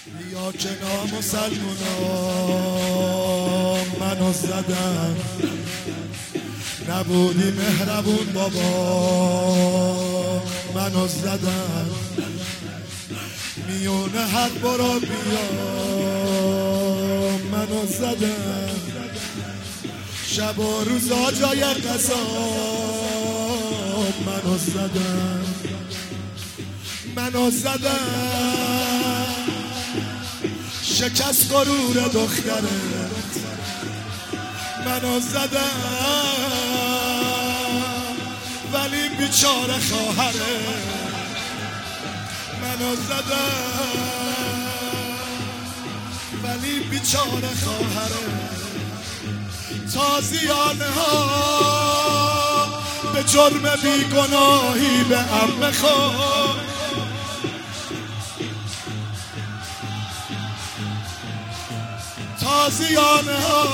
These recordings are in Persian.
یا که نامسلمونا منو زدن، نبودی مهربون بابا منو زدن، میونه حد برو بیا منو زدن، شب و روزا جای قضا منو زدن، منو زدن، شکست غرور دخترت منو زدن، ولی بیچاره خواهره منو زدن، ولی بیچاره خواهره. تازیانه ها به جرم بیگناهی به عمه خود، تازیانه ها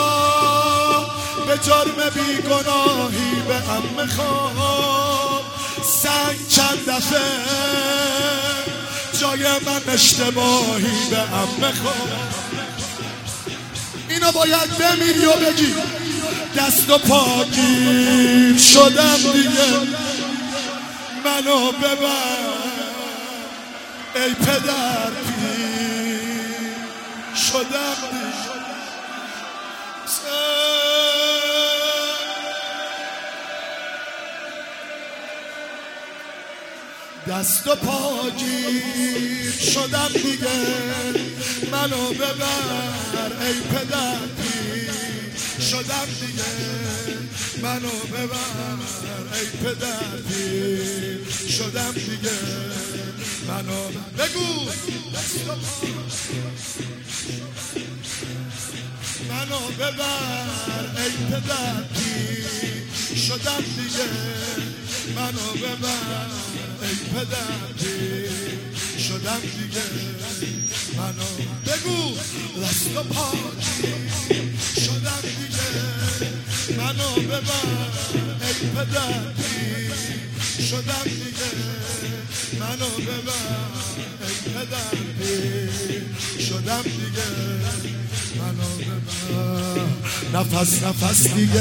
به جرم بیگناهی به عمه خود، سنگ چند دفعه جای من اشتباهی به عمه خود. اینو باید بمیری و بگی دست و پاگیر شدم دیگه، منو ببر ای پدر پیر شدم دیگه. دست و پاگیر شدم دیگه، منو ببر ای پدر پیر شدم دیگه، منو ببر ای پدر پیر شدم دیگه، منو بگو دست و منو ببر ای پدر پیر شدم دیگه، منو ببر ای پدر پیر شدم دیگه، منو بگو دست و پاگیر شدم دیگه، منو ببر ای پدر پیر شدم دیگه، منو ببر ای پدر پیر شدم دیگه، منو ببر. نفس نفس دیگه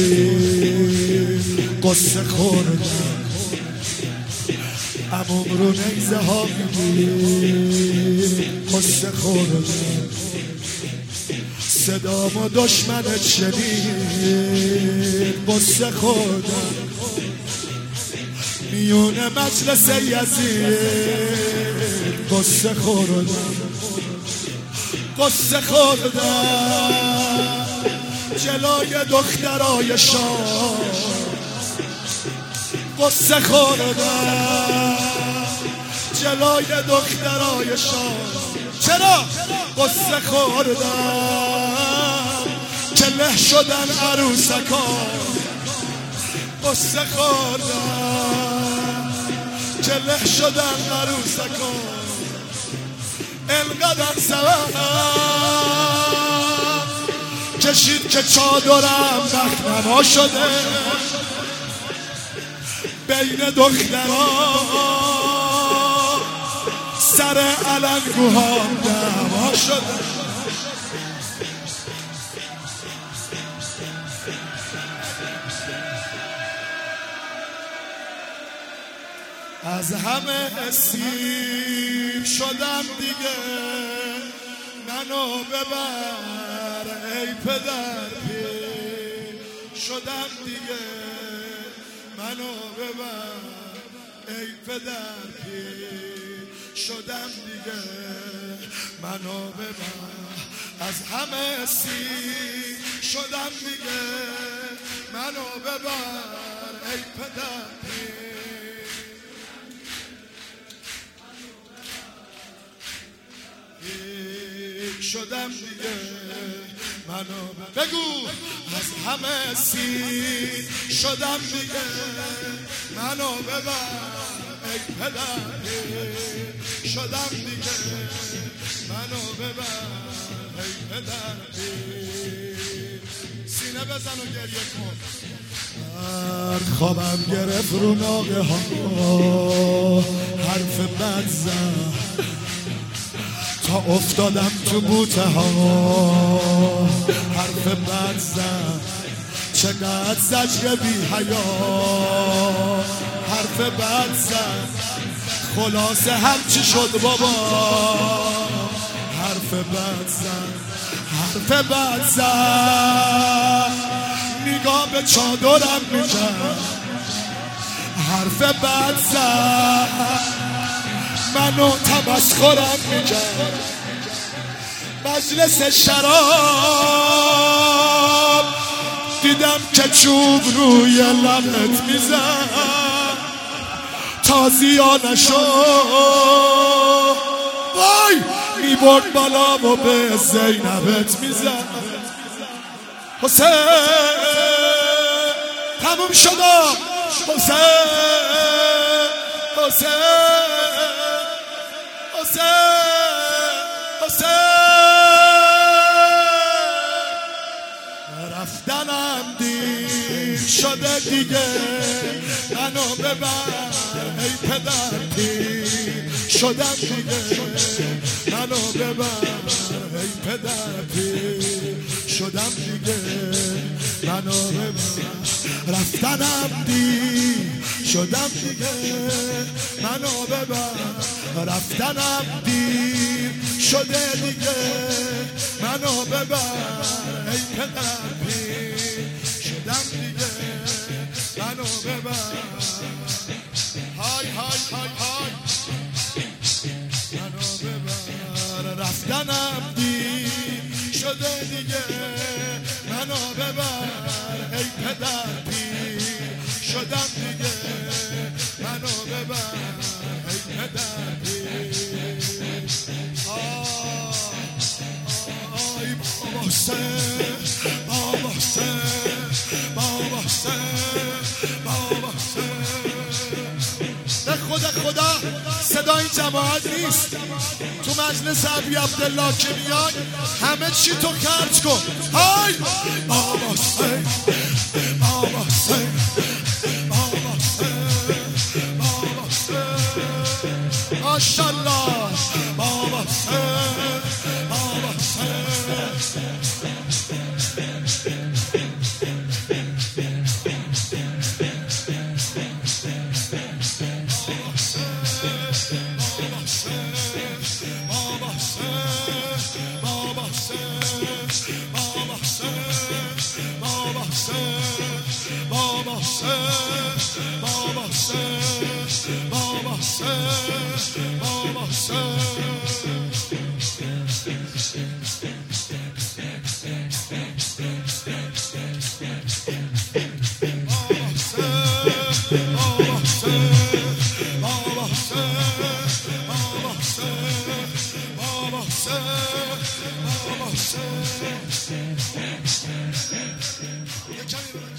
بری قصه خوردم، عموم رو نیزه ها میگی قصه خوردم، صدام و دشمنت شنید قصه خوردم، میونه مجلس یزید قصه خوردم، قصه خوردم جلوی دخترای شاه، قصه خوردم جلوی دخترای شاه. چرا؟ قصه خوردم که له شدن عروسکا، قصه خوردم که له شدن عروسکا، انقدر سبب کشید که چادرم رهنما شده، بین دخترها سر علنگوهام دعوا شده. از همه اسیر شدم دیگه، منو ببر ای پدر پیر شدم دیگه، منو ببر ای پدر پیر شدم دیگه، منو ببر. از همه اسیر شدم دیگه، منو ببر ای پدر پیر شدم دیگه، منو بگو از همه اسیر شدم دیگه، منو ببر ای پدر پیر شدم دیگه، منو ببر ای پدر پیر. سینه بزن و گریه کن. خوابم گرفت رو ناقه ها، حرف بد زد تا افتادم تو بوته ها. حرف بد زد چقدر زجر بی حیا، حرف بد زد خلاصه هرچی شد بابا. حرف بد زد، حرف بد زد، نگاه به چادرم میکرد. حرف بد زد منو تمسخرم میکرد. مجلس شراب دیدم که چوب روی لبت میزن، تازیا نشو وای میبرد بالا و به زینبت میزن. حسین تموم شدم، حسین حسین حسین حسین رفتنم دیر شده دیگه، منو ببر ای پدر پیر شدم دیگه. منو ببر ای پدر پیر شدم دیگه. منو ببر رفتنم دیر شدم دیگه. منو ببر رفتنم دیر شده دیگه. منو ببر ای پدر پیر شدم دیگه. منو ببر های های های های. منو ببر رفتنم دیر شده دیگه. منو ببر ای پدر پیر شدم دیگه. منو ببر ای پدر پیر. آی بابا حسین، بابا حسین، بابا حسین، بابا حسین. به خدا صدا این جماعت نیست. تو مجلس ابی عبدالله که میای همه چی تو خرج کن. های بابا حسین، بابا حسین، بابا حسین، بابا حسین، ماشاءالله بابا حسین، بابا حسین. You can't even